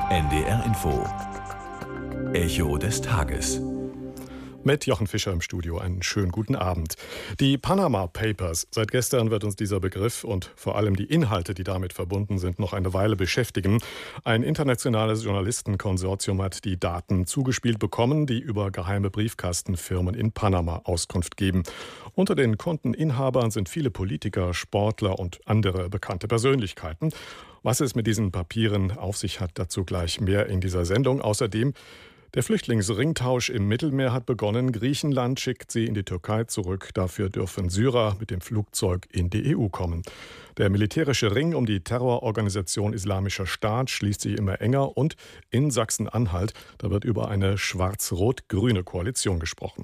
NDR Info. Echo des Tages. Mit Jochen Fischer im Studio. Einen schönen guten Abend. Die Panama Papers. Seit gestern wird uns dieser Begriff und vor allem die Inhalte, die damit verbunden sind, noch eine Weile beschäftigen. Ein internationales Journalistenkonsortium hat die Daten zugespielt bekommen, die über geheime Briefkastenfirmen in Panama Auskunft geben. Unter den Konteninhabern sind viele Politiker, Sportler und andere bekannte Persönlichkeiten. Was es mit diesen Papieren auf sich hat, dazu gleich mehr in dieser Sendung. Außerdem der Flüchtlingsringtausch im Mittelmeer hat begonnen. Griechenland schickt sie in die Türkei zurück. Dafür dürfen Syrer mit dem Flugzeug in die EU kommen. Der militärische Ring um die Terrororganisation Islamischer Staat schließt sich immer enger. Und in Sachsen-Anhalt, da wird über eine schwarz-rot-grüne Koalition gesprochen.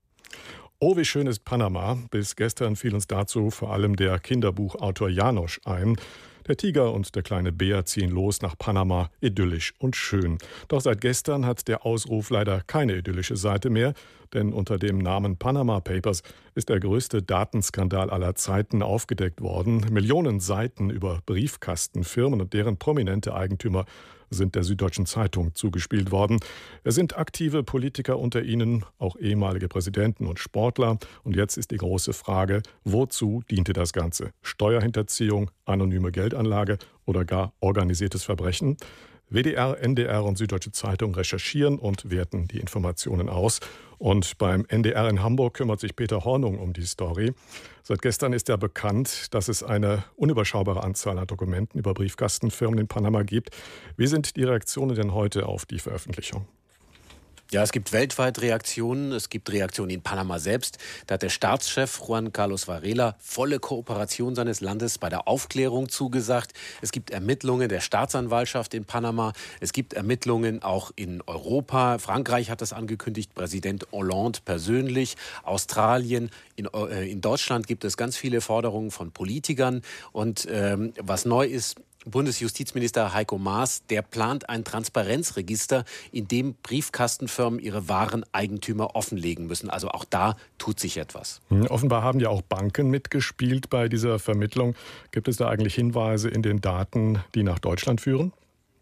Oh, wie schön ist Panama. Bis gestern fiel uns dazu vor allem der Kinderbuchautor Janosch ein. Der Tiger und der kleine Bär ziehen los nach Panama, idyllisch und schön. Doch seit gestern hat der Ausruf leider keine idyllische Seite mehr, denn unter dem Namen Panama Papers ist der größte Datenskandal aller Zeiten aufgedeckt worden. Millionen Seiten über Briefkastenfirmen und deren prominente Eigentümer sind der Süddeutschen Zeitung zugespielt worden. Es sind aktive Politiker unter ihnen, auch ehemalige Präsidenten und Sportler. Und jetzt ist die große Frage, wozu diente das Ganze? Steuerhinterziehung, anonyme Geldanlage oder gar organisiertes Verbrechen? WDR, NDR und Süddeutsche Zeitung recherchieren und werten die Informationen aus. Und beim NDR in Hamburg kümmert sich Peter Hornung um die Story. Seit gestern ist ja bekannt, dass es eine unüberschaubare Anzahl an Dokumenten über Briefkastenfirmen in Panama gibt. Wie sind die Reaktionen denn heute auf die Veröffentlichung? Ja, es gibt weltweit Reaktionen. Es gibt Reaktionen in Panama selbst. Da hat der Staatschef Juan Carlos Varela volle Kooperation seines Landes bei der Aufklärung zugesagt. Es gibt Ermittlungen der Staatsanwaltschaft in Panama. Es gibt Ermittlungen auch in Europa. Frankreich hat das angekündigt, Präsident Hollande persönlich. Australien, in Deutschland gibt es ganz viele Forderungen von Politikern. Und was neu ist, Bundesjustizminister Heiko Maas, der plant ein Transparenzregister, in dem Briefkastenfirmen ihre wahren Eigentümer offenlegen müssen. Also auch da tut sich etwas. Offenbar haben ja auch Banken mitgespielt bei dieser Vermittlung. Gibt es da eigentlich Hinweise in den Daten, die nach Deutschland führen?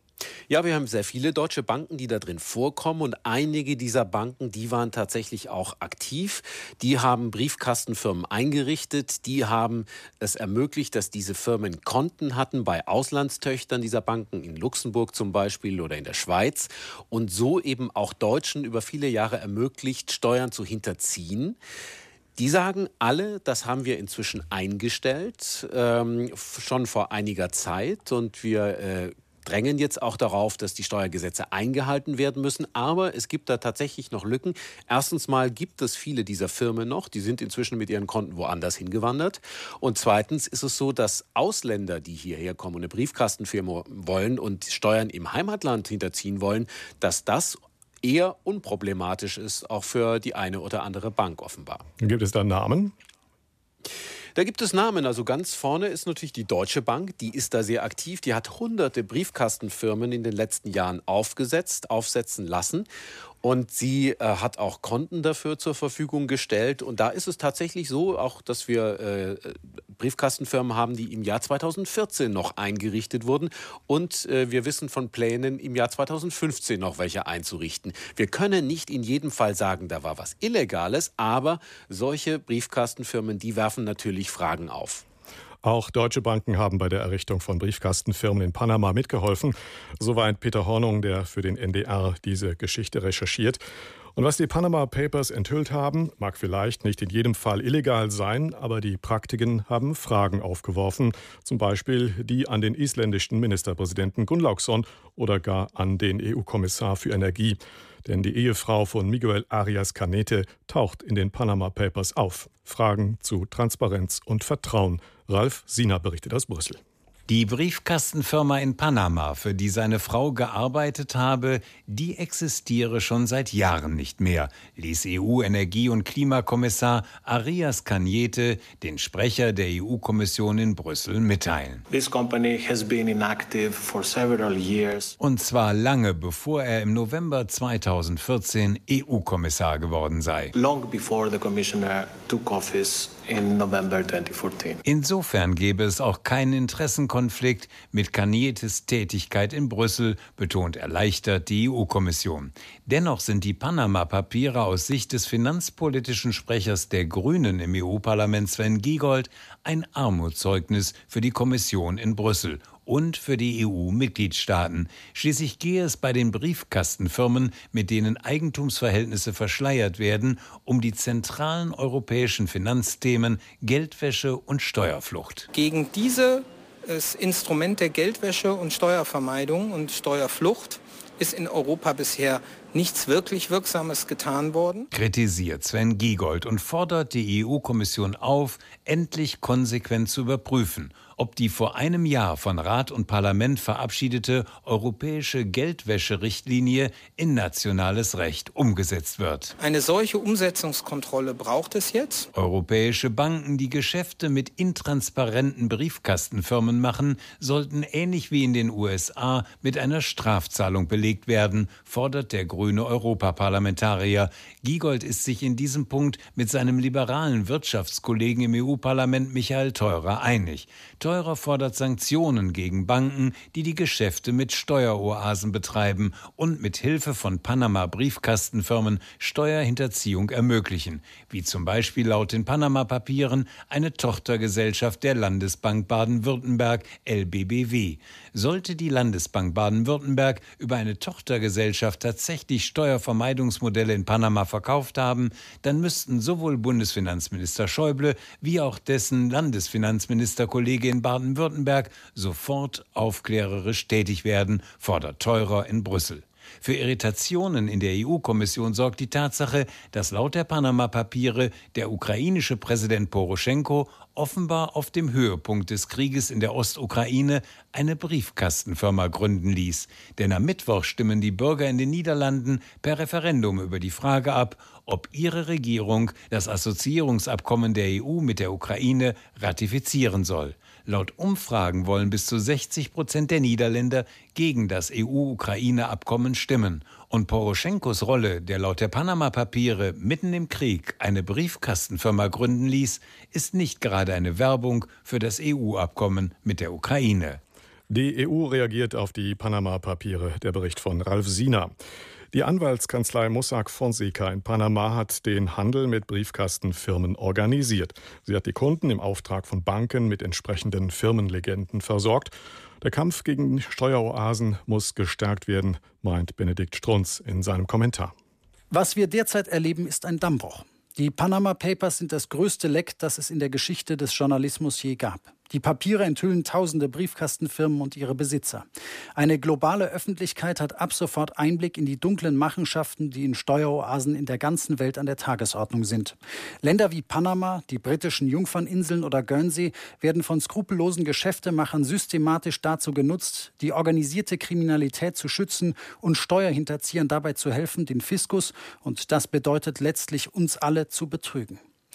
Ja, wir haben sehr viele deutsche Banken, die da drin vorkommen, und einige dieser Banken, die waren tatsächlich auch aktiv. Die haben Briefkastenfirmen eingerichtet, die haben es ermöglicht, dass diese Firmen Konten hatten bei Auslandstöchtern dieser Banken, in Luxemburg zum Beispiel oder in der Schweiz, und so eben auch Deutschen über viele Jahre ermöglicht, Steuern zu hinterziehen. Die sagen alle, das haben wir inzwischen eingestellt, schon vor einiger Zeit, und wir drängen jetzt auch darauf, dass die Steuergesetze eingehalten werden müssen. Aber es gibt da tatsächlich noch Lücken. Erstens mal gibt es viele dieser Firmen noch. Die sind inzwischen mit ihren Konten woanders hingewandert. Und zweitens ist es so, dass Ausländer, die hierher kommen und eine Briefkastenfirma wollen und Steuern im Heimatland hinterziehen wollen, dass das eher unproblematisch ist, auch für die eine oder andere Bank offenbar. Gibt es da Namen? Da gibt es Namen. Also ganz vorne ist natürlich die Deutsche Bank. Die ist da sehr aktiv. Die hat hunderte Briefkastenfirmen in den letzten Jahren aufsetzen lassen. Und sie hat auch Konten dafür zur Verfügung gestellt. Und da ist es tatsächlich so, auch dass wir Briefkastenfirmen haben, die im Jahr 2014 noch eingerichtet wurden. Und wir wissen von Plänen, im Jahr 2015 noch welche einzurichten. Wir können nicht in jedem Fall sagen, da war was Illegales, aber solche Briefkastenfirmen, die werfen natürlich Fragen auf. Auch deutsche Banken haben bei der Errichtung von Briefkastenfirmen in Panama mitgeholfen. Soweit Peter Hornung, der für den NDR diese Geschichte recherchiert. Und was die Panama Papers enthüllt haben, mag vielleicht nicht in jedem Fall illegal sein, aber die Praktiken haben Fragen aufgeworfen. Zum Beispiel die an den isländischen Ministerpräsidenten Gunnlaugsson oder gar an den EU-Kommissar für Energie. Denn die Ehefrau von Miguel Arias Cañete taucht in den Panama Papers auf. Fragen zu Transparenz und Vertrauen. Ralf Siener berichtet aus Brüssel. Die Briefkastenfirma in Panama, für die seine Frau gearbeitet habe, die existiere schon seit Jahren nicht mehr, ließ EU-Energie- und Klimakommissar Arias Cañete, den Sprecher der EU-Kommission in Brüssel, mitteilen. Und zwar lange bevor er im November 2014 EU-Kommissar geworden sei. Long before the commissioner took office in November 2014. Insofern gäbe es auch keinen Interessenkonflikt mit Canietes Tätigkeit in Brüssel, betont erleichtert die EU-Kommission. Dennoch sind die Panama-Papiere aus Sicht des finanzpolitischen Sprechers der Grünen im EU-Parlament Sven Giegold ein Armutszeugnis für die Kommission in Brüssel und für die EU-Mitgliedstaaten. Schließlich gehe es bei den Briefkastenfirmen, mit denen Eigentumsverhältnisse verschleiert werden, um die zentralen europäischen Finanzthemen Geldwäsche und Steuerflucht. Gegen dieses Instrument der Geldwäsche und Steuervermeidung und Steuerflucht ist in Europa bisher nichts wirklich Wirksames getan worden. Kritisiert Sven Giegold und fordert die EU-Kommission auf, endlich konsequent zu überprüfen, ob die vor einem Jahr von Rat und Parlament verabschiedete europäische Geldwäscherichtlinie in nationales Recht umgesetzt wird. Eine solche Umsetzungskontrolle braucht es jetzt. Europäische Banken, die Geschäfte mit intransparenten Briefkastenfirmen machen, sollten ähnlich wie in den USA mit einer Strafzahlung belegt werden, fordert der grüne Europaparlamentarier. Giegold ist sich in diesem Punkt mit seinem liberalen Wirtschaftskollegen im EU-Parlament Michael Theurer einig. Theurer fordert Sanktionen gegen Banken, die die Geschäfte mit Steueroasen betreiben und mit Hilfe von Panama-Briefkastenfirmen Steuerhinterziehung ermöglichen, wie zum Beispiel laut den Panama-Papieren eine Tochtergesellschaft der Landesbank Baden-Württemberg, LBBW. Sollte die Landesbank Baden-Württemberg über eine Tochtergesellschaft tatsächlich Steuervermeidungsmodelle in Panama verkauft haben, dann müssten sowohl Bundesfinanzminister Schäuble wie auch dessen Landesfinanzministerkollege in Baden-Württemberg sofort aufklärerisch tätig werden, fordert Theurer in Brüssel. Für Irritationen in der EU-Kommission sorgt die Tatsache, dass laut der Panama-Papiere der ukrainische Präsident Poroschenko offenbar auf dem Höhepunkt des Krieges in der Ostukraine eine Briefkastenfirma gründen ließ. Denn am Mittwoch stimmen die Bürger in den Niederlanden per Referendum über die Frage ab, ob ihre Regierung das Assoziierungsabkommen der EU mit der Ukraine ratifizieren soll. Laut Umfragen wollen bis zu 60% der Niederländer gegen das EU-Ukraine-Abkommen stimmen. Und Poroschenkos Rolle, der laut der Panama-Papiere mitten im Krieg eine Briefkastenfirma gründen ließ, ist nicht gerade eine Werbung für das EU-Abkommen mit der Ukraine. Die EU reagiert auf die Panama-Papiere, der Bericht von Ralf Siener. Die Anwaltskanzlei Mossack Fonseca in Panama hat den Handel mit Briefkastenfirmen organisiert. Sie hat die Kunden im Auftrag von Banken mit entsprechenden Firmenlegenden versorgt. Der Kampf gegen Steueroasen muss gestärkt werden, meint Benedikt Strunz in seinem Kommentar. Was wir derzeit erleben, ist ein Dammbruch. Die Panama Papers sind das größte Leck, das es in der Geschichte des Journalismus je gab. Die Papiere enthüllen tausende Briefkastenfirmen und ihre Besitzer. Eine globale Öffentlichkeit hat ab sofort Einblick in die dunklen Machenschaften, die in Steueroasen in der ganzen Welt an der Tagesordnung sind. Länder wie Panama, die britischen Jungferninseln oder Guernsey werden von skrupellosen Geschäftemachern systematisch dazu genutzt, die organisierte Kriminalität zu schützen und Steuerhinterziehern dabei zu helfen, den Fiskus, und das bedeutet letztlich uns alle, zu betrügen.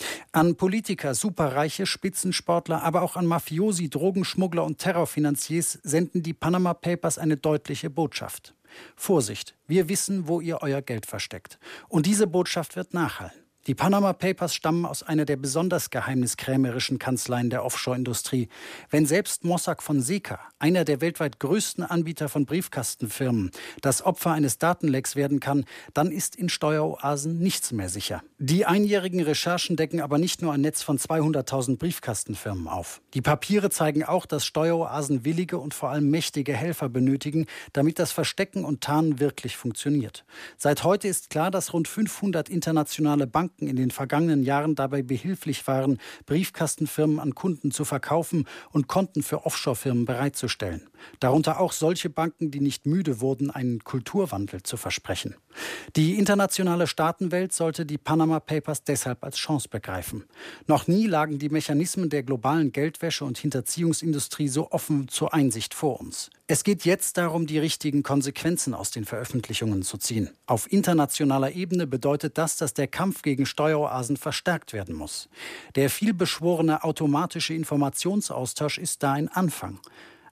An Politiker, Superreiche, Spitzensportler, aber auch an Mafiosi, Drogenschmuggler und Terrorfinanziers senden die Panama Papers eine deutliche Botschaft. Vorsicht, wir wissen, wo ihr euer Geld versteckt. Und diese Botschaft wird nachhallen. Die Panama Papers stammen aus einer der besonders geheimniskrämerischen Kanzleien der Offshore-Industrie. Wenn selbst Mossack Fonseca, einer der weltweit größten Anbieter von Briefkastenfirmen, das Opfer eines Datenlecks werden kann, dann ist in Steueroasen nichts mehr sicher. Die einjährigen Recherchen decken aber nicht nur ein Netz von 200.000 Briefkastenfirmen auf. Die Papiere zeigen auch, dass Steueroasen willige und vor allem mächtige Helfer benötigen, damit das Verstecken und Tarnen wirklich funktioniert. Seit heute ist klar, dass rund 500 internationale Banken in den vergangenen Jahren dabei behilflich waren, Briefkastenfirmen an Kunden zu verkaufen und Konten für Offshore-Firmen bereitzustellen. Darunter auch solche Banken, die nicht müde wurden, einen Kulturwandel zu versprechen. Die internationale Staatenwelt sollte die Panama Papers deshalb als Chance begreifen. Noch nie lagen die Mechanismen der globalen Geldwäsche- und Hinterziehungsindustrie so offen zur Einsicht vor uns. Es geht jetzt darum, die richtigen Konsequenzen aus den Veröffentlichungen zu ziehen. Auf internationaler Ebene bedeutet das, dass der Kampf gegen Steueroasen verstärkt werden muss. Der vielbeschworene automatische Informationsaustausch ist da ein Anfang.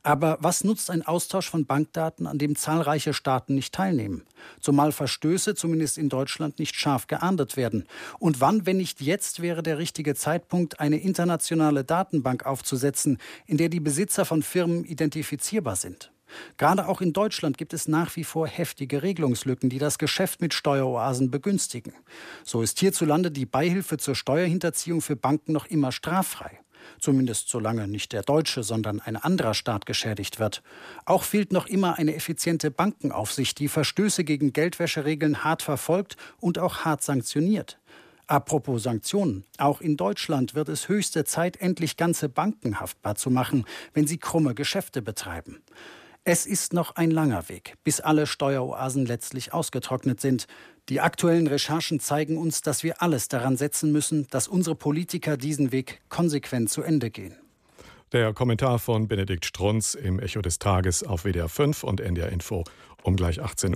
Aber was nutzt ein Austausch von Bankdaten, an dem zahlreiche Staaten nicht teilnehmen? Zumal Verstöße, zumindest in Deutschland, nicht scharf geahndet werden. Und wann, wenn nicht jetzt, wäre der richtige Zeitpunkt, eine internationale Datenbank aufzusetzen, in der die Besitzer von Firmen identifizierbar sind? Gerade auch in Deutschland gibt es nach wie vor heftige Regelungslücken, die das Geschäft mit Steueroasen begünstigen. So ist hierzulande die Beihilfe zur Steuerhinterziehung für Banken noch immer straffrei. Zumindest solange nicht der deutsche, sondern ein anderer Staat geschädigt wird. Auch fehlt noch immer eine effiziente Bankenaufsicht, die Verstöße gegen Geldwäscheregeln hart verfolgt und auch hart sanktioniert. Apropos Sanktionen. Auch in Deutschland wird es höchste Zeit, endlich ganze Banken haftbar zu machen, wenn sie krumme Geschäfte betreiben. Es ist noch ein langer Weg, bis alle Steueroasen letztlich ausgetrocknet sind. Die aktuellen Recherchen zeigen uns, dass wir alles daran setzen müssen, dass unsere Politiker diesen Weg konsequent zu Ende gehen. Der Kommentar von Benedikt Strunz im Echo des Tages auf WDR 5 und NDR Info um gleich 18:41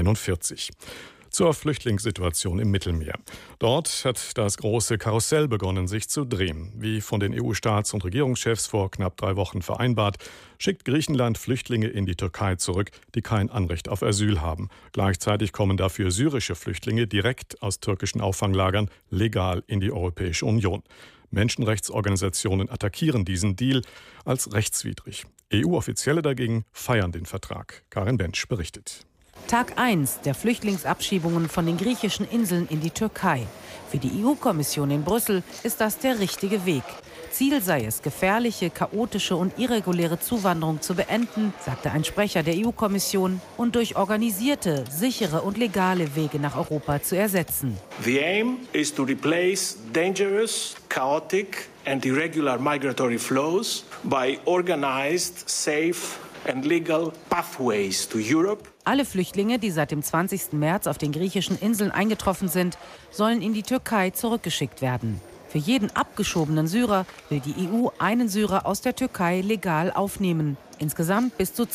Uhr. Zur Flüchtlingssituation im Mittelmeer. Dort hat das große Karussell begonnen, sich zu drehen. Wie von den EU-Staats- und Regierungschefs vor knapp 3 Wochen vereinbart, schickt Griechenland Flüchtlinge in die Türkei zurück, die kein Anrecht auf Asyl haben. Gleichzeitig kommen dafür syrische Flüchtlinge direkt aus türkischen Auffanglagern legal in die Europäische Union. Menschenrechtsorganisationen attackieren diesen Deal als rechtswidrig. EU-Offizielle dagegen feiern den Vertrag. Karin Bensch berichtet. Tag 1 der Flüchtlingsabschiebungen von den griechischen Inseln in die Türkei. Für die EU-Kommission in Brüssel ist das der richtige Weg. Ziel sei es, gefährliche, chaotische und irreguläre Zuwanderung zu beenden, sagte ein Sprecher der EU-Kommission, und durch organisierte, sichere und legale Wege nach Europa zu ersetzen. The aim is to replace dangerous, chaotic and irregular migratory flows by organized, safe and legal pathways to Europe. Alle Flüchtlinge, die seit dem 20. März auf den griechischen Inseln eingetroffen sind, sollen in die Türkei zurückgeschickt werden. Für jeden abgeschobenen Syrer will die EU einen Syrer aus der Türkei legal aufnehmen. Insgesamt bis zu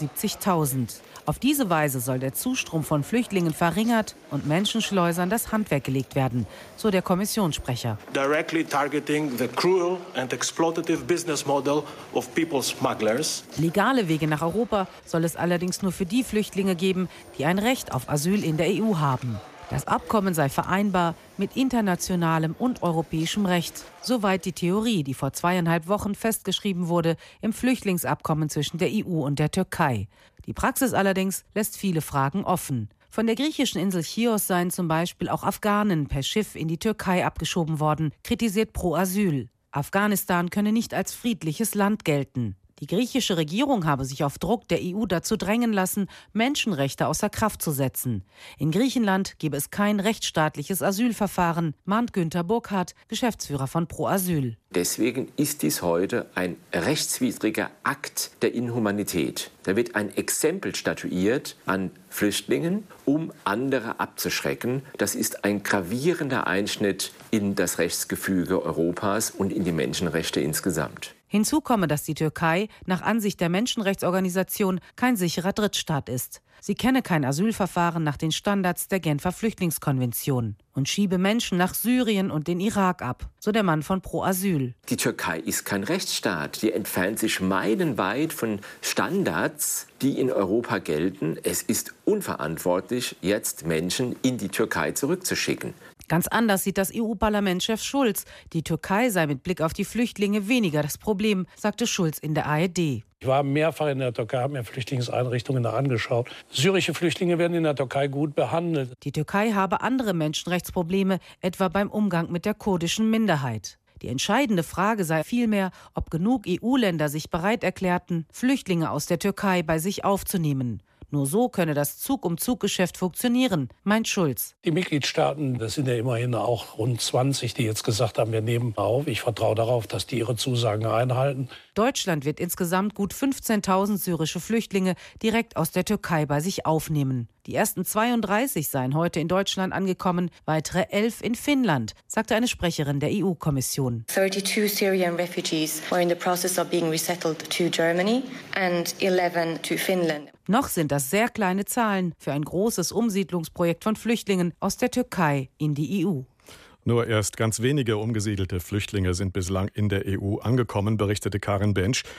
72.000. Auf diese Weise soll der Zustrom von Flüchtlingen verringert und Menschenschleusern das Handwerk gelegt werden, so der Kommissionssprecher. Directly targeting the cruel and exploitative business model of people smugglers. Legale Wege nach Europa soll es allerdings nur für die Flüchtlinge geben, die ein Recht auf Asyl in der EU haben. Das Abkommen sei vereinbar mit internationalem und europäischem Recht. Soweit die Theorie, die vor 2,5 Wochen festgeschrieben wurde im Flüchtlingsabkommen zwischen der EU und der Türkei. Die Praxis allerdings lässt viele Fragen offen. Von der griechischen Insel Chios seien zum Beispiel auch Afghanen per Schiff in die Türkei abgeschoben worden, kritisiert Pro Asyl. Afghanistan könne nicht als friedliches Land gelten. Die griechische Regierung habe sich auf Druck der EU dazu drängen lassen, Menschenrechte außer Kraft zu setzen. In Griechenland gebe es kein rechtsstaatliches Asylverfahren, mahnt Günther Burkhardt, Geschäftsführer von Pro Asyl. Deswegen ist dies heute ein rechtswidriger Akt der Inhumanität. Da wird ein Exempel statuiert an Flüchtlingen, um andere abzuschrecken. Das ist ein gravierender Einschnitt in das Rechtsgefüge Europas und in die Menschenrechte insgesamt. Hinzu komme, dass die Türkei nach Ansicht der Menschenrechtsorganisation kein sicherer Drittstaat ist. Sie kenne kein Asylverfahren nach den Standards der Genfer Flüchtlingskonvention und schiebe Menschen nach Syrien und den Irak ab, so der Mann von Pro Asyl. Die Türkei ist kein Rechtsstaat. Die entfernt sich meilenweit von Standards, die in Europa gelten. Es ist unverantwortlich, jetzt Menschen in die Türkei zurückzuschicken. Ganz anders sieht das EU-Parlamentschef Schulz. Die Türkei sei mit Blick auf die Flüchtlinge weniger das Problem, sagte Schulz in der ARD. Ich war mehrfach in der Türkei, habe mir Flüchtlingseinrichtungen da angeschaut. Syrische Flüchtlinge werden in der Türkei gut behandelt. Die Türkei habe andere Menschenrechtsprobleme, etwa beim Umgang mit der kurdischen Minderheit. Die entscheidende Frage sei vielmehr, ob genug EU-Länder sich bereit erklärten, Flüchtlinge aus der Türkei bei sich aufzunehmen. Nur so könne das Zug-um-Zug-Geschäft funktionieren, meint Schulz. Die Mitgliedstaaten, das sind ja immerhin auch rund 20, die jetzt gesagt haben, wir nehmen auf. Ich vertraue darauf, dass die ihre Zusagen einhalten. Deutschland wird insgesamt gut 15.000 syrische Flüchtlinge direkt aus der Türkei bei sich aufnehmen. Die ersten 32 seien heute in Deutschland angekommen, weitere 11 in Finnland, sagte eine Sprecherin der EU-Kommission. 32 Syrian refugees were in the process of being resettled to Germany and 11 to Finland. Noch sind das sehr kleine Zahlen für ein großes Umsiedlungsprojekt von Flüchtlingen aus der Türkei in die EU. Nur erst ganz wenige umgesiedelte Flüchtlinge sind bislang in der EU angekommen, berichtete Karin Bensch.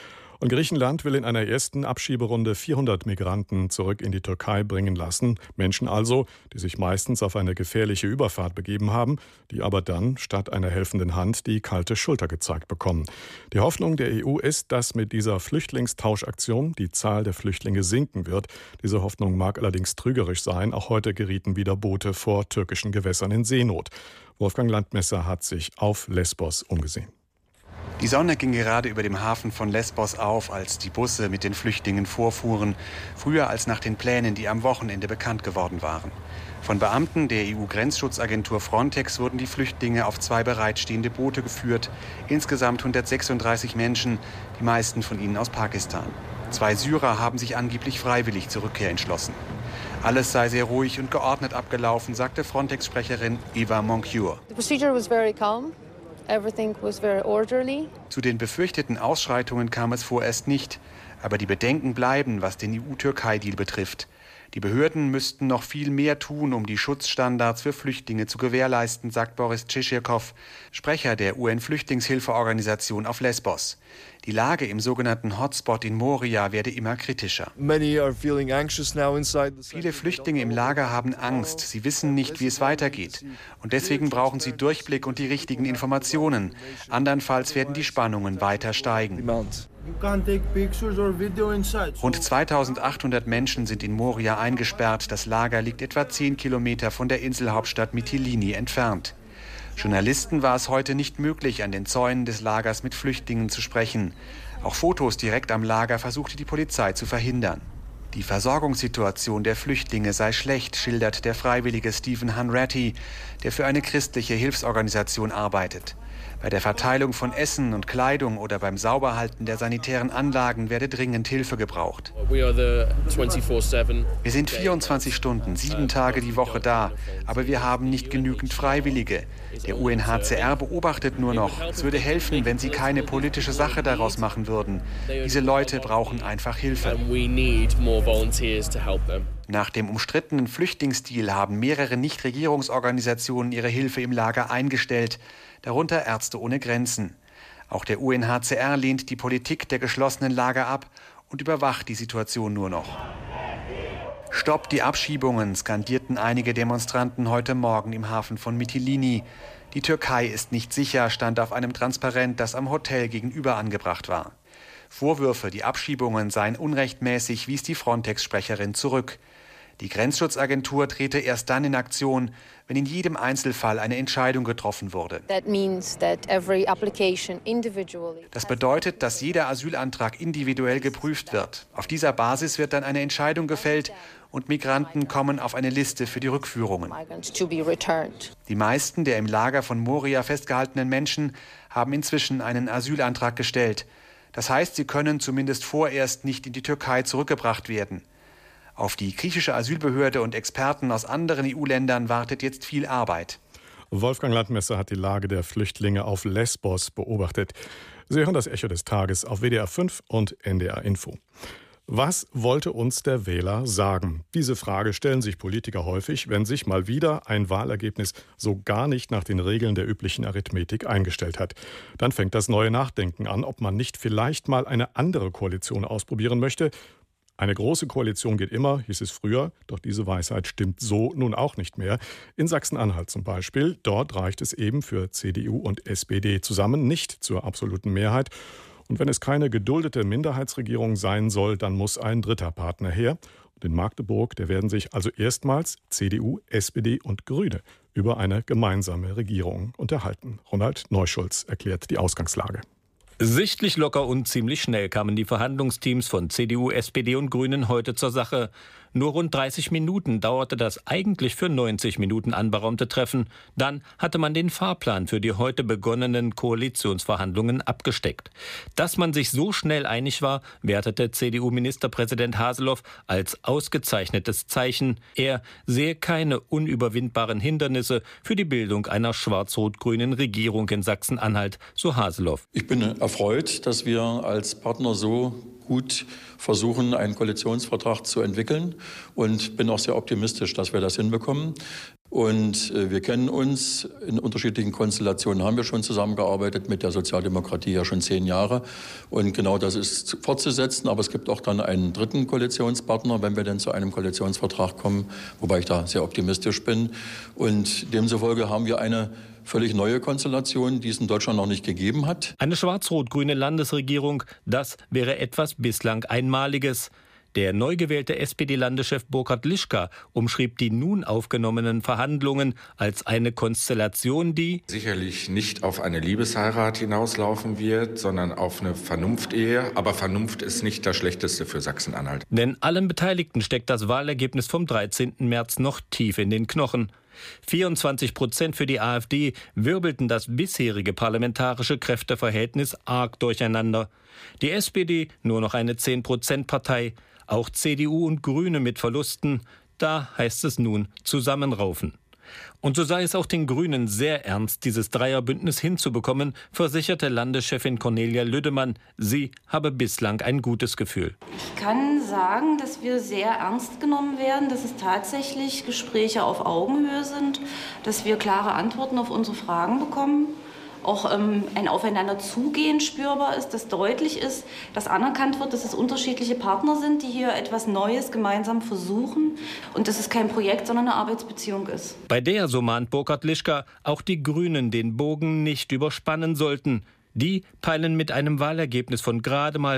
Und Griechenland will in einer ersten Abschieberunde 400 Migranten zurück in die Türkei bringen lassen. Menschen also, die sich meistens auf eine gefährliche Überfahrt begeben haben, die aber dann statt einer helfenden Hand die kalte Schulter gezeigt bekommen. Die Hoffnung der EU ist, dass mit dieser Flüchtlingstauschaktion die Zahl der Flüchtlinge sinken wird. Diese Hoffnung mag allerdings trügerisch sein. Auch heute gerieten wieder Boote vor türkischen Gewässern in Seenot. Wolfgang Landmesser hat sich auf Lesbos umgesehen. Die Sonne ging gerade über dem Hafen von Lesbos auf, als die Busse mit den Flüchtlingen vorfuhren. Früher als nach den Plänen, die am Wochenende bekannt geworden waren. Von Beamten der EU-Grenzschutzagentur Frontex wurden die Flüchtlinge auf 2 bereitstehende Boote geführt. Insgesamt 136 Menschen, die meisten von ihnen aus Pakistan. 2 Syrer haben sich angeblich freiwillig zur Rückkehr entschlossen. Alles sei sehr ruhig und geordnet abgelaufen, sagte Frontex-Sprecherin Eva Moncure. The procedure was very calm. Everything was very orderly. Zu den befürchteten Ausschreitungen kam es vorerst nicht. Aber die Bedenken bleiben, was den EU-Türkei-Deal betrifft. Die Behörden müssten noch viel mehr tun, um die Schutzstandards für Flüchtlinge zu gewährleisten, sagt Boris Tschitschirkow, Sprecher der UN-Flüchtlingshilfeorganisation auf Lesbos. Die Lage im sogenannten Hotspot in Moria werde immer kritischer. Viele Flüchtlinge im Lager haben Angst. Sie wissen nicht, wie es weitergeht. Und deswegen brauchen sie Durchblick und die richtigen Informationen. Andernfalls werden die Spannungen weiter steigen. Rund 2800 Menschen sind in Moria eingesperrt. Das Lager liegt etwa 10 Kilometer von der Inselhauptstadt Mytilini entfernt. Journalisten war es heute nicht möglich, an den Zäunen des Lagers mit Flüchtlingen zu sprechen. Auch Fotos direkt am Lager versuchte die Polizei zu verhindern. Die Versorgungssituation der Flüchtlinge sei schlecht, schildert der Freiwillige Stephen Hanratty, der für eine christliche Hilfsorganisation arbeitet. Bei der Verteilung von Essen und Kleidung oder beim Sauberhalten der sanitären Anlagen werde dringend Hilfe gebraucht. Wir sind 24 Stunden, 7 Tage die Woche da, aber wir haben nicht genügend Freiwillige. Der UNHCR beobachtet nur noch. Es würde helfen, wenn sie keine politische Sache daraus machen würden. Diese Leute brauchen einfach Hilfe. Nach dem umstrittenen Flüchtlingsdeal haben mehrere Nichtregierungsorganisationen ihre Hilfe im Lager eingestellt, darunter Ärzte ohne Grenzen. Auch der UNHCR lehnt die Politik der geschlossenen Lager ab und überwacht die Situation nur noch. Stoppt die Abschiebungen, skandierten einige Demonstranten heute Morgen im Hafen von Mytilini. Die Türkei ist nicht sicher, stand auf einem Transparent, das am Hotel gegenüber angebracht war. Vorwürfe, die Abschiebungen seien unrechtmäßig, wies die Frontex-Sprecherin zurück. Die Grenzschutzagentur trete erst dann in Aktion, wenn in jedem Einzelfall eine Entscheidung getroffen wurde. Das bedeutet, dass jeder Asylantrag individuell geprüft wird. Auf dieser Basis wird dann eine Entscheidung gefällt und Migranten kommen auf eine Liste für die Rückführungen. Die meisten der im Lager von Moria festgehaltenen Menschen haben inzwischen einen Asylantrag gestellt. Das heißt, sie können zumindest vorerst nicht in die Türkei zurückgebracht werden. Auf die griechische Asylbehörde und Experten aus anderen EU-Ländern wartet jetzt viel Arbeit. Wolfgang Landmesser hat die Lage der Flüchtlinge auf Lesbos beobachtet. Sie hören das Echo des Tages auf WDR 5 und NDR Info. Was wollte uns der Wähler sagen? Diese Frage stellen sich Politiker häufig, wenn sich mal wieder ein Wahlergebnis so gar nicht nach den Regeln der üblichen Arithmetik eingestellt hat. Dann fängt das neue Nachdenken an, ob man nicht vielleicht mal eine andere Koalition ausprobieren möchte. Eine große Koalition geht immer, hieß es früher, doch diese Weisheit stimmt so nun auch nicht mehr. In Sachsen-Anhalt zum Beispiel, dort reicht es eben für CDU und SPD zusammen nicht zur absoluten Mehrheit. Und wenn es keine geduldete Minderheitsregierung sein soll, dann muss ein dritter Partner her. Und in Magdeburg, da werden sich also erstmals CDU, SPD und Grüne über eine gemeinsame Regierung unterhalten. Ronald Neuschulz erklärt die Ausgangslage. Sichtlich locker und ziemlich schnell kamen die Verhandlungsteams von CDU, SPD und Grünen heute zur Sache. Nur rund 30 Minuten dauerte das eigentlich für 90 Minuten anberaumte Treffen. Dann hatte man den Fahrplan für die heute begonnenen Koalitionsverhandlungen abgesteckt. Dass man sich so schnell einig war, wertete CDU-Ministerpräsident Haseloff als ausgezeichnetes Zeichen. Er sehe keine unüberwindbaren Hindernisse für die Bildung einer schwarz-rot-grünen Regierung in Sachsen-Anhalt, so Haseloff. Ich bin erfreut, dass wir als Partner so gut versuchen, einen Koalitionsvertrag zu entwickeln und bin auch sehr optimistisch, dass wir das hinbekommen. Und wir kennen uns in unterschiedlichen Konstellationen, haben wir schon zusammengearbeitet mit der Sozialdemokratie ja schon 10 Jahre. Und genau das ist fortzusetzen. Aber es gibt auch dann einen dritten Koalitionspartner, wenn wir denn zu einem Koalitionsvertrag kommen, wobei ich da sehr optimistisch bin. Und demzufolge haben wir eine völlig neue Konstellation, die es in Deutschland noch nicht gegeben hat. Eine schwarz-rot-grüne Landesregierung, das wäre etwas bislang Einmaliges. Der neu gewählte SPD-Landeschef Burkhard Lischka umschrieb die nun aufgenommenen Verhandlungen als eine Konstellation, die sicherlich nicht auf eine Liebesheirat hinauslaufen wird, sondern auf eine Vernunftehe. Aber Vernunft ist nicht das Schlechteste für Sachsen-Anhalt. Denn allen Beteiligten steckt das Wahlergebnis vom 13. März noch tief in den Knochen. 24% für die AfD wirbelten das bisherige parlamentarische Kräfteverhältnis arg durcheinander. Die SPD nur noch eine 10%-Partei. Auch CDU und Grüne mit Verlusten. Da heißt es nun zusammenraufen. Und so sei es auch den Grünen sehr ernst, dieses Dreierbündnis hinzubekommen, versicherte Landeschefin Cornelia Lüdemann. Sie habe bislang ein gutes Gefühl. Ich kann sagen, dass wir sehr ernst genommen werden, dass es tatsächlich Gespräche auf Augenhöhe sind, dass wir klare Antworten auf unsere Fragen bekommen. Auch ein Aufeinanderzugehen spürbar ist, dass deutlich ist, dass anerkannt wird, dass es unterschiedliche Partner sind, die hier etwas Neues gemeinsam versuchen und dass es kein Projekt, sondern eine Arbeitsbeziehung ist. Bei der, so mahnt Burkhard Lischka, auch die Grünen den Bogen nicht überspannen sollten. Die peilen mit einem Wahlergebnis von gerade mal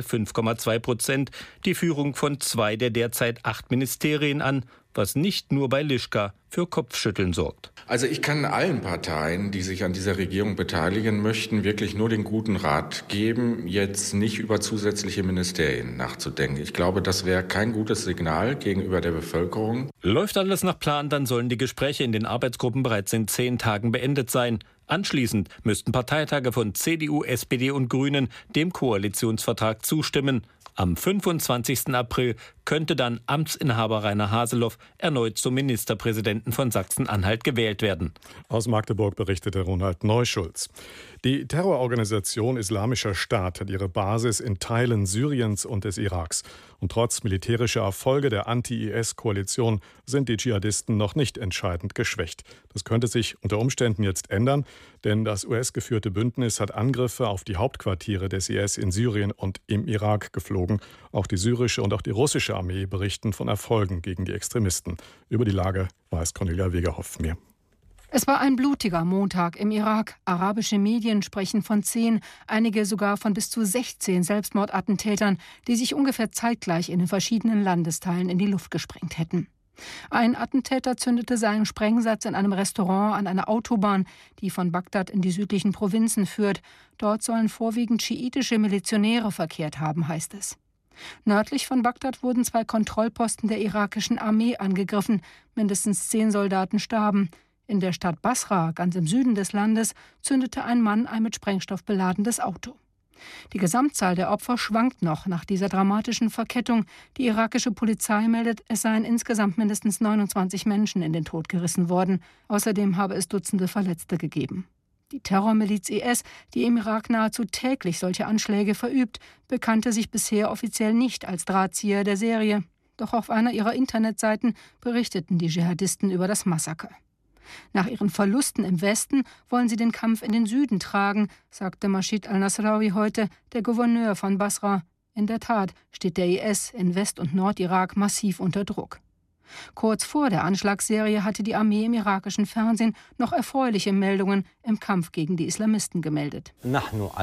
5,2% die Führung von 2 der derzeit 8 Ministerien an, was nicht nur bei Lischka für Kopfschütteln sorgt. Also ich kann allen Parteien, die sich an dieser Regierung beteiligen möchten, wirklich nur den guten Rat geben, jetzt nicht über zusätzliche Ministerien nachzudenken. Ich glaube, das wäre kein gutes Signal gegenüber der Bevölkerung. Läuft alles nach Plan, dann sollen die Gespräche in den Arbeitsgruppen bereits in 10 Tagen beendet sein. Anschließend müssten Parteitage von CDU, SPD und Grünen dem Koalitionsvertrag zustimmen. Am 25. April könnte dann Amtsinhaber Rainer Haseloff erneut zum Ministerpräsidenten von Sachsen-Anhalt gewählt werden. Aus Magdeburg berichtete Ronald Neuschulz. Die Terrororganisation Islamischer Staat hat ihre Basis in Teilen Syriens und des Iraks. Und trotz militärischer Erfolge der Anti-IS-Koalition sind die Dschihadisten noch nicht entscheidend geschwächt. Das könnte sich unter Umständen jetzt ändern, denn das US-geführte Bündnis hat Angriffe auf die Hauptquartiere des IS in Syrien und im Irak geflogen. Auch die syrische und auch die russische Armee berichten von Erfolgen gegen die Extremisten. Über die Lage weiß Cornelia Wegerhoff mehr. Es war ein blutiger Montag im Irak. Arabische Medien sprechen von 10, einige sogar von bis zu 16 Selbstmordattentätern, die sich ungefähr zeitgleich in den verschiedenen Landesteilen in die Luft gesprengt hätten. Ein Attentäter zündete seinen Sprengsatz in einem Restaurant an einer Autobahn, die von Bagdad in die südlichen Provinzen führt. Dort sollen vorwiegend schiitische Milizionäre verkehrt haben, heißt es. Nördlich von Bagdad wurden 2 Kontrollposten der irakischen Armee angegriffen. Mindestens 10 Soldaten starben. In der Stadt Basra, ganz im Süden des Landes, zündete ein Mann ein mit Sprengstoff beladenes Auto. Die Gesamtzahl der Opfer schwankt noch nach dieser dramatischen Verkettung. Die irakische Polizei meldet, es seien insgesamt mindestens 29 Menschen in den Tod gerissen worden. Außerdem habe es Dutzende Verletzte gegeben. Die Terrormiliz IS, die im Irak nahezu täglich solche Anschläge verübt, bekannte sich bisher offiziell nicht als Drahtzieher der Serie. Doch auf einer ihrer Internetseiten berichteten die Dschihadisten über das Massaker. Nach ihren Verlusten im Westen wollen sie den Kampf in den Süden tragen, sagte Mashid al-Nasrawi heute, der Gouverneur von Basra. In der Tat steht der IS in West- und Nordirak massiv unter Druck. Kurz vor der Anschlagsserie hatte die Armee im irakischen Fernsehen noch erfreuliche Meldungen im Kampf gegen die Islamisten gemeldet. Wir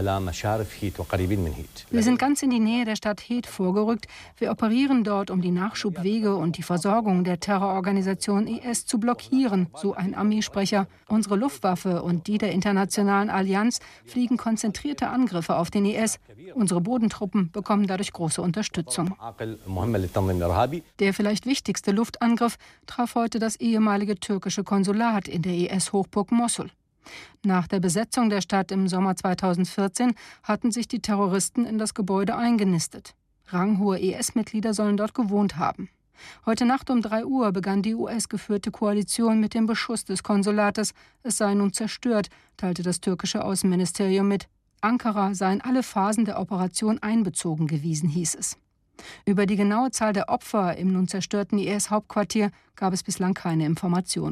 sind ganz in die Nähe der Stadt Hed vorgerückt. Wir operieren dort, um die Nachschubwege und die Versorgung der Terrororganisation IS zu blockieren, so ein Armeesprecher. Unsere Luftwaffe und die der internationalen Allianz fliegen konzentrierte Angriffe auf den IS. Unsere Bodentruppen bekommen dadurch große Unterstützung. Der vielleicht wichtigste Luftangriff traf heute das ehemalige türkische Konsulat in der IS-Hochburg Mossul. Nach der Besetzung der Stadt im Sommer 2014 hatten sich die Terroristen in das Gebäude eingenistet. Ranghohe IS-Mitglieder sollen dort gewohnt haben. Heute Nacht um 3 Uhr begann die US-geführte Koalition mit dem Beschuss des Konsulates. Es sei nun zerstört, teilte das türkische Außenministerium mit. Ankara sei in alle Phasen der Operation einbezogen gewesen, hieß es. Über die genaue Zahl der Opfer im nun zerstörten IS-Hauptquartier gab es bislang keine Informationen.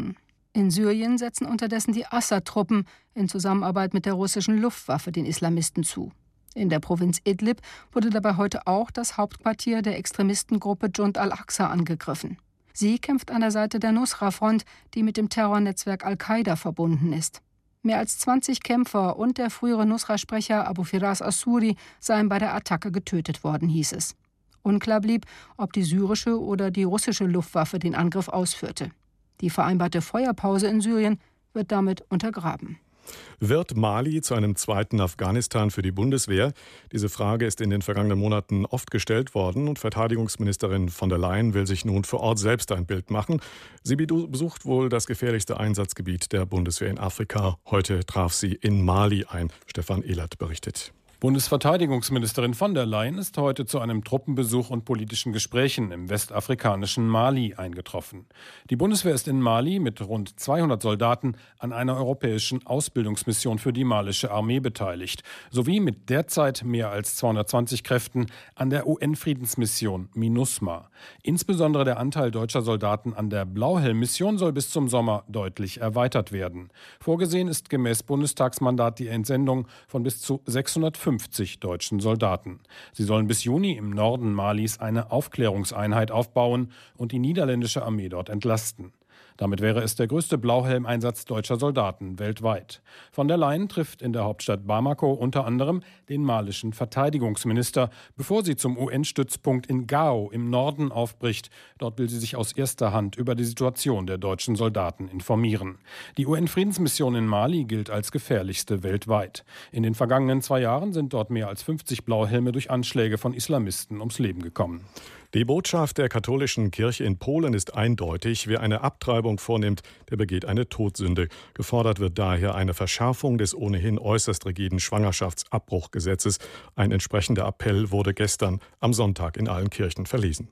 In Syrien setzen unterdessen die Assad-Truppen in Zusammenarbeit mit der russischen Luftwaffe den Islamisten zu. In der Provinz Idlib wurde dabei heute auch das Hauptquartier der Extremistengruppe Jund al-Aqsa angegriffen. Sie kämpft an der Seite der Nusra-Front, die mit dem Terrornetzwerk Al-Qaida verbunden ist. Mehr als 20 Kämpfer und der frühere Nusra-Sprecher Abu Firas Assuri seien bei der Attacke getötet worden, hieß es. Unklar blieb, ob die syrische oder die russische Luftwaffe den Angriff ausführte. Die vereinbarte Feuerpause in Syrien wird damit untergraben. Wird Mali zu einem zweiten Afghanistan für die Bundeswehr? Diese Frage ist in den vergangenen Monaten oft gestellt worden und Verteidigungsministerin von der Leyen will sich nun vor Ort selbst ein Bild machen. Sie besucht wohl das gefährlichste Einsatzgebiet der Bundeswehr in Afrika. Heute traf sie in Mali ein. Stefan Ehlert berichtet. Bundesverteidigungsministerin von der Leyen ist heute zu einem Truppenbesuch und politischen Gesprächen im westafrikanischen Mali eingetroffen. Die Bundeswehr ist in Mali mit rund 200 Soldaten an einer europäischen Ausbildungsmission für die malische Armee beteiligt, sowie mit derzeit mehr als 220 Kräften an der UN-Friedensmission MINUSMA. Insbesondere der Anteil deutscher Soldaten an der Blauhelm-Mission soll bis zum Sommer deutlich erweitert werden. Vorgesehen ist gemäß Bundestagsmandat die Entsendung von bis zu 650 deutschen Soldaten. Sie sollen bis Juni im Norden Malis eine Aufklärungseinheit aufbauen und die niederländische Armee dort entlasten. Damit wäre es der größte Blauhelmeinsatz deutscher Soldaten weltweit. Von der Leyen trifft in der Hauptstadt Bamako unter anderem den malischen Verteidigungsminister, bevor sie zum UN-Stützpunkt in Gao im Norden aufbricht. Dort will sie sich aus erster Hand über die Situation der deutschen Soldaten informieren. Die UN-Friedensmission in Mali gilt als gefährlichste weltweit. In den vergangenen 2 Jahren sind dort mehr als 50 Blauhelme durch Anschläge von Islamisten ums Leben gekommen. Die Botschaft der katholischen Kirche in Polen ist eindeutig. Wer eine Abtreibung vornimmt, der begeht eine Todsünde. Gefordert wird daher eine Verschärfung des ohnehin äußerst rigiden Schwangerschaftsabbruchgesetzes. Ein entsprechender Appell wurde gestern am Sonntag in allen Kirchen verlesen.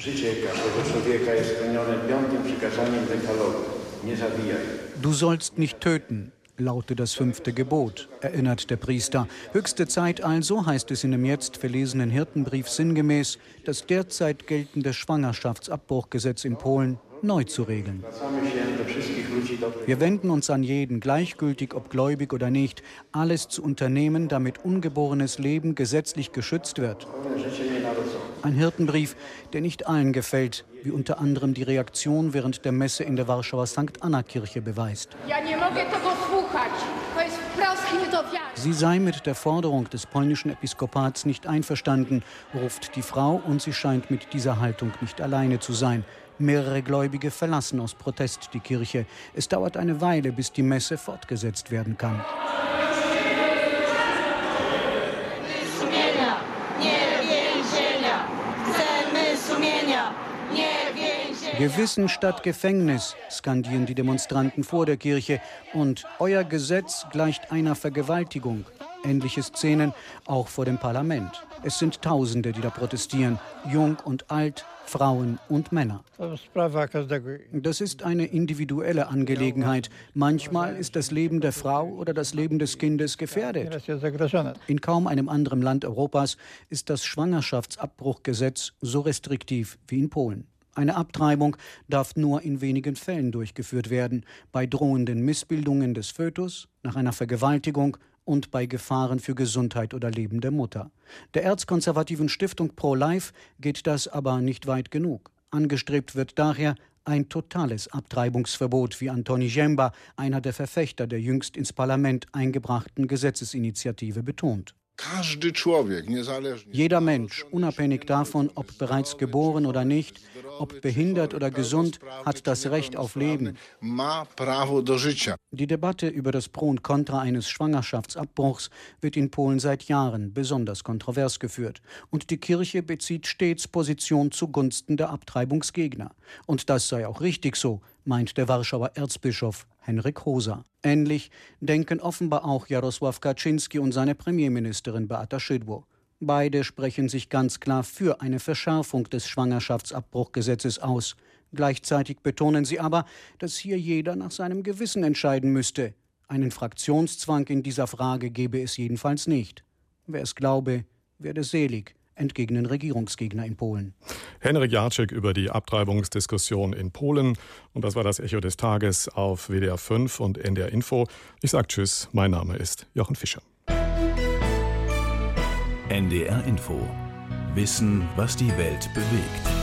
Du sollst nicht töten, lautet das 5. Gebot, erinnert der Priester. Höchste Zeit also, heißt es in dem jetzt verlesenen Hirtenbrief sinngemäß, das derzeit geltende Schwangerschaftsabbruchgesetz in Polen neu zu regeln. Wir wenden uns an jeden, gleichgültig ob gläubig oder nicht, alles zu unternehmen, damit ungeborenes Leben gesetzlich geschützt wird. Ein Hirtenbrief, der nicht allen gefällt, wie unter anderem die Reaktion während der Messe in der Warschauer St. Anna-Kirche beweist. Sie sei mit der Forderung des polnischen Episkopats nicht einverstanden, ruft die Frau, und sie scheint mit dieser Haltung nicht alleine zu sein. Mehrere Gläubige verlassen aus Protest die Kirche. Es dauert eine Weile, bis die Messe fortgesetzt werden kann. Gewissen statt Gefängnis, skandieren die Demonstranten vor der Kirche. Und euer Gesetz gleicht einer Vergewaltigung. Ähnliche Szenen auch vor dem Parlament. Es sind Tausende, die da protestieren. Jung und alt, Frauen und Männer. Das ist eine individuelle Angelegenheit. Manchmal ist das Leben der Frau oder das Leben des Kindes gefährdet. In kaum einem anderen Land Europas ist das Schwangerschaftsabbruchgesetz so restriktiv wie in Polen. Eine Abtreibung darf nur in wenigen Fällen durchgeführt werden, bei drohenden Missbildungen des Fötus, nach einer Vergewaltigung und bei Gefahren für Gesundheit oder Leben der Mutter. Der erzkonservativen Stiftung Pro-Life geht das aber nicht weit genug. Angestrebt wird daher ein totales Abtreibungsverbot, wie Antoni Ziemba, einer der Verfechter der jüngst ins Parlament eingebrachten Gesetzesinitiative, betont. Jeder Mensch, unabhängig davon, ob bereits geboren oder nicht, ob behindert oder gesund, hat das Recht auf Leben. Die Debatte über das Pro und Contra eines Schwangerschaftsabbruchs wird in Polen seit Jahren besonders kontrovers geführt. Und die Kirche bezieht stets Position zugunsten der Abtreibungsgegner. Und das sei auch richtig so, meint der Warschauer Erzbischof Henryk Hosa. Ähnlich denken offenbar auch Jarosław Kaczyński und seine Premierministerin Beata Szydło. Beide sprechen sich ganz klar für eine Verschärfung des Schwangerschaftsabbruchgesetzes aus. Gleichzeitig betonen sie aber, dass hier jeder nach seinem Gewissen entscheiden müsste. Einen Fraktionszwang in dieser Frage gebe es jedenfalls nicht. Wer es glaube, werde selig, entgegnen Regierungsgegner in Polen. Henryk Jarczyk über die Abtreibungsdiskussion in Polen. Und das war das Echo des Tages auf WDR 5 und NDR Info. Ich sage Tschüss, mein Name ist Jochen Fischer. NDR Info. Wissen, was die Welt bewegt.